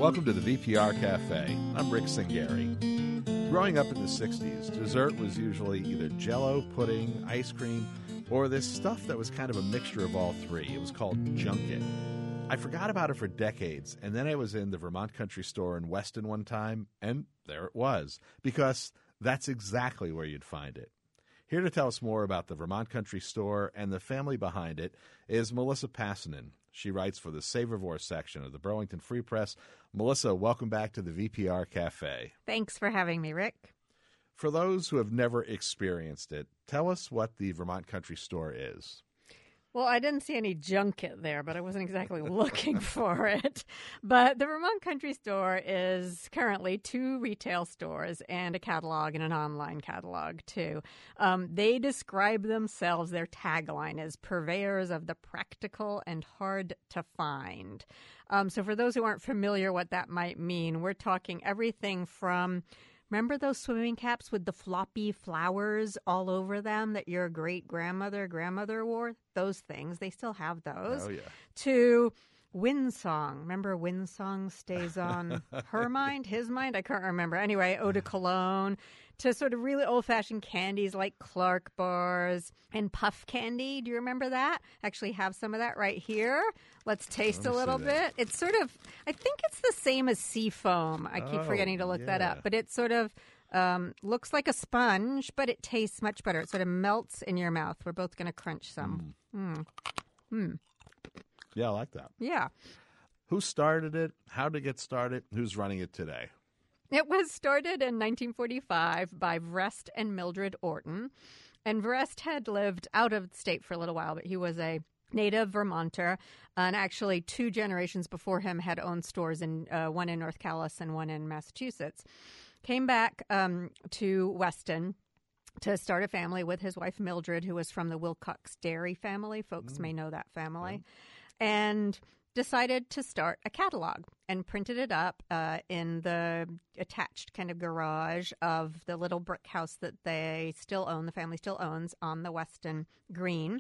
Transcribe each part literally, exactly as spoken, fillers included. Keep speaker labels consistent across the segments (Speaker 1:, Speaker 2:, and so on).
Speaker 1: Welcome to the V P R Cafe. I'm Rick Singari. Growing up in the sixties, dessert was usually either Jell-O, pudding, ice cream, or this stuff that was kind of a mixture of all three. It was called junket. I forgot about it for decades, and then I was in the Vermont Country Store in Weston one time, and there it was, because that's exactly where you'd find it. Here to tell us more about the Vermont Country Store and the family behind it is Melissa Passanen. She writes for the Savorvore section of the Burlington Free Press. Melissa, welcome back to the V P R Cafe.
Speaker 2: Thanks for having me, Rick.
Speaker 1: For those who have never experienced it, tell us what the Vermont Country Store is.
Speaker 2: Well, I didn't see any junket there, but I wasn't exactly looking for it. But the Vermont Country Store is currently two retail stores and a catalog and an online catalog, too. Um, they describe themselves, their tagline is purveyors of the practical and hard to find. Um, so for those who aren't familiar what that might mean, we're talking everything from... Remember those swimming caps with the floppy flowers all over them that your great-grandmother, grandmother wore? Those things. They still have those.
Speaker 1: Oh, yeah.
Speaker 2: To Windsong. Remember Windsong stays on her mind, his mind? I can't remember. Anyway, eau de cologne. To sort of really old-fashioned candies like Clark bars and puff candy. Do you remember that? Actually have some of that right here. Let's taste a little bit. It's sort of, I think it's the same as sea foam. I keep
Speaker 1: oh,
Speaker 2: forgetting to look
Speaker 1: yeah.
Speaker 2: that up. But it sort of um, looks like a sponge, but it tastes much better. It sort of melts in your mouth. We're both going to crunch some. Mm. Mm. Mm.
Speaker 1: Yeah, I like that.
Speaker 2: Yeah.
Speaker 1: Who started it? How did it get started? Who's running it today?
Speaker 2: It was started in nineteen forty-five by Vrest and Mildred Orton. And Vrest had lived out of the state for a little while, but he was a native Vermonter. And actually, two generations before him had owned stores, in uh, one in North Calais and one in Massachusetts. Came back um, to Weston to start a family with his wife, Mildred, who was from the Wilcox Dairy family. Folks mm. may know that family. Mm. And decided to start a catalog and printed it up uh, in the attached kind of garage of the little brick house that they still own, the family still owns, on the Weston Green.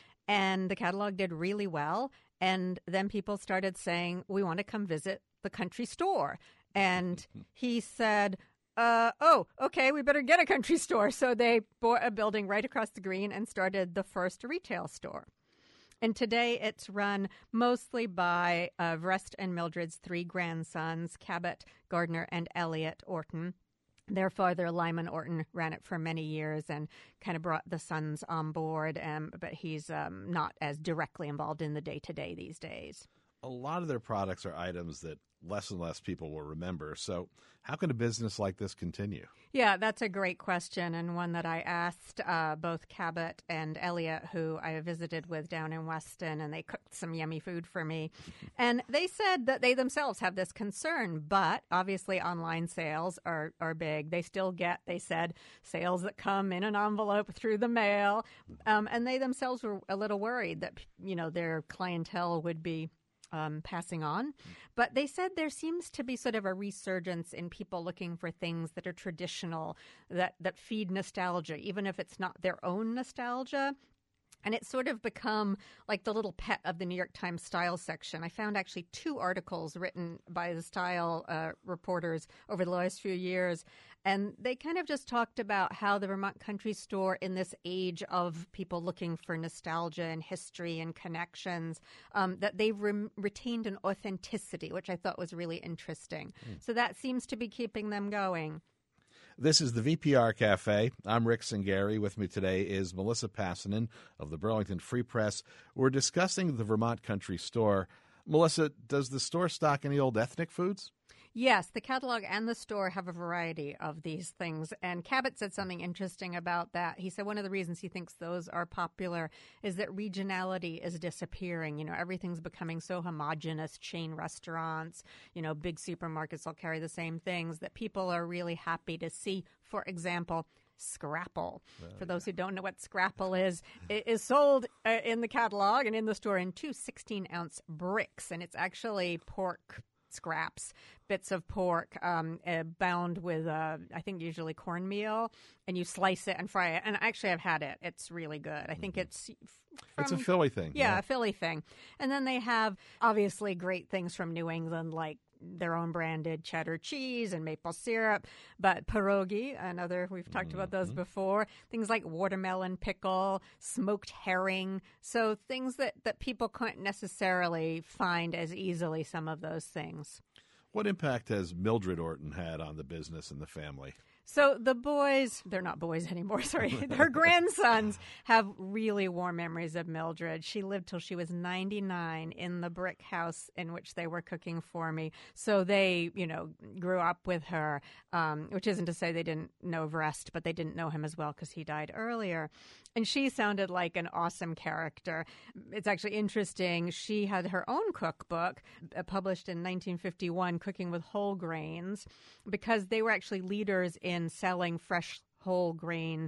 Speaker 2: And the catalog did really well. And then people started saying, we want to come visit the country store. And he said, uh, oh, okay, we better get a country store. So they bought a building right across the green and started the first retail store. And today it's run mostly by uh, Vrest and Mildred's three grandsons, Cabot, Gardner, and Elliot Orton. Their father, Lyman Orton, ran it for many years and kind of brought the sons on board, um, but he's um, not as directly involved in the day-to-day these days.
Speaker 1: A lot of their products are items that less and less people will remember. So how can a business like this continue?
Speaker 2: Yeah, that's a great question, and one that I asked uh, both Cabot and Elliot, who I visited with down in Weston, and they cooked some yummy food for me. And they said that they themselves have this concern, but obviously online sales are, are big. They still get, they said, sales that come in an envelope through the mail. Um, and they themselves were a little worried that, you know, their clientele would be Um, passing on. But they said there seems to be sort of a resurgence in people looking for things that are traditional, that, that feed nostalgia, even if it's not their own nostalgia. And it's sort of become like the little pet of the New York Times style section. I found actually two articles written by the style uh, reporters over the last few years. And they kind of just talked about how the Vermont Country Store, in this age of people looking for nostalgia and history and connections, um, that they've re- retained an authenticity, which I thought was really interesting. Mm. So that seems to be keeping them going.
Speaker 1: This is the V P R Cafe. I'm Rick Singari. With me today is Melissa Passanen of the Burlington Free Press. We're discussing the Vermont Country Store. Melissa, does the store stock any old ethnic foods?
Speaker 2: Yes, the catalog and the store have a variety of these things. And Cabot said something interesting about that. He said one of the reasons he thinks those are popular is that regionality is disappearing. You know, everything's becoming so homogenous, chain restaurants, you know, big supermarkets all carry the same things, that people are really happy to see, for example, Scrapple. Oh, For those yeah. who don't know what Scrapple is, it is sold uh, in the catalog and in the store in two sixteen-ounce bricks. And it's actually pork scraps, bits of pork um, uh, bound with, uh, I think, usually cornmeal, and you slice it and fry it. And actually, I've had it. It's really good. I think mm-hmm. it's from,
Speaker 1: it's a Philly thing.
Speaker 2: Yeah,
Speaker 1: yeah,
Speaker 2: a Philly thing. And then they have, obviously, great things from New England, like their own branded cheddar cheese and maple syrup. But pierogi, another, we've talked mm-hmm. about those before, things like watermelon pickle, smoked herring. So things that, that people couldn't necessarily find as easily, some of those things.
Speaker 1: What impact has Mildred Orton had on the business and the family?
Speaker 2: So the boys, they're not boys anymore, sorry, her grandsons have really warm memories of Mildred. She lived till she was ninety-nine in the brick house in which they were cooking for me. So they, you know, grew up with her, um, which isn't to say they didn't know Vrest, but they didn't know him as well because he died earlier. And she sounded like an awesome character. It's actually interesting. She had her own cookbook uh, published in nineteen fifty-one, Cooking with Whole Grains, because they were actually leaders in selling fresh whole grain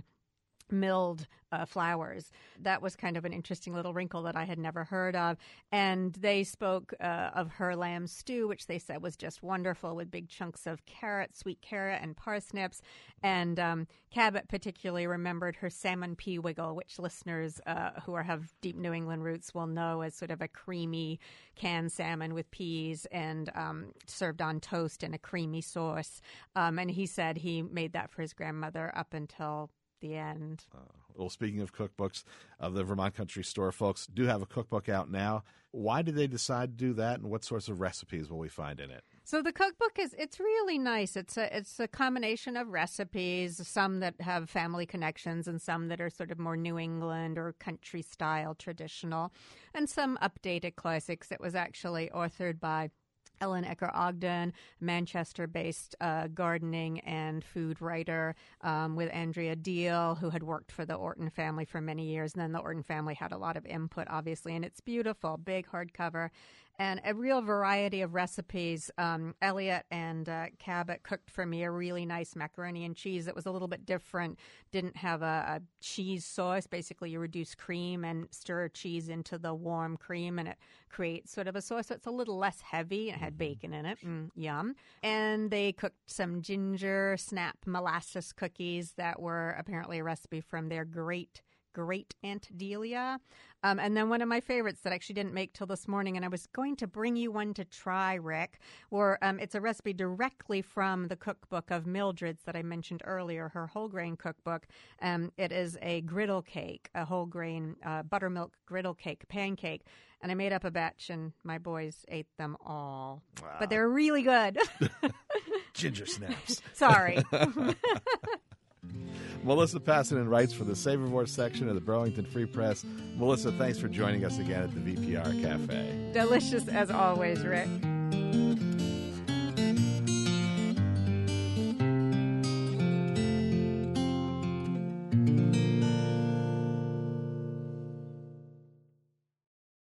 Speaker 2: milled uh, flours. That was kind of an interesting little wrinkle that I had never heard of. And they spoke uh, of her lamb stew, which they said was just wonderful, with big chunks of carrot, sweet carrot, and parsnips. And um, Cabot particularly remembered her salmon pea wiggle, which listeners uh, who are, have deep New England roots will know as sort of a creamy canned salmon with peas and um, served on toast in a creamy sauce. Um, and he said he made that for his grandmother up until the end.
Speaker 1: Uh, well, speaking of cookbooks, uh, the Vermont Country Store folks do have a cookbook out now. Why did they decide to do that, and what sorts of recipes will we find in it?
Speaker 2: So the cookbook is, it's really nice. It's a, it's a combination of recipes, some that have family connections and some that are sort of more New England or country style traditional, and some updated classics. It was actually authored by Ellen Ecker Ogden, Manchester-based uh, gardening and food writer, um, with Andrea Deal, who had worked for the Orton family for many years. And then the Orton family had a lot of input, obviously. And it's beautiful, big hardcover, and a real variety of recipes. Um, Elliot and uh, Cabot cooked for me a really nice macaroni and cheese that was a little bit different. Didn't have a, a cheese sauce. Basically, you reduce cream and stir cheese into the warm cream, and it creates sort of a sauce. So it's a little less heavy. It had bacon in it. Mm, yum. And they cooked some ginger snap molasses cookies that were apparently a recipe from their great Great Aunt Delia. Um, and then one of my favorites that I actually didn't make till this morning, and I was going to bring you one to try, Rick, were um, it's a recipe directly from the cookbook of Mildred's that I mentioned earlier, her whole grain cookbook. Um, it is a griddle cake, a whole grain uh, buttermilk griddle cake, pancake. And I made up a batch, and my boys ate them all. Wow. But they're really good.
Speaker 1: Ginger snaps.
Speaker 2: Sorry.
Speaker 1: Melissa Passenden writes for the Savormore section of the Burlington Free Press. Melissa, thanks for joining us again at the V P R Cafe.
Speaker 2: Delicious as always, Rick.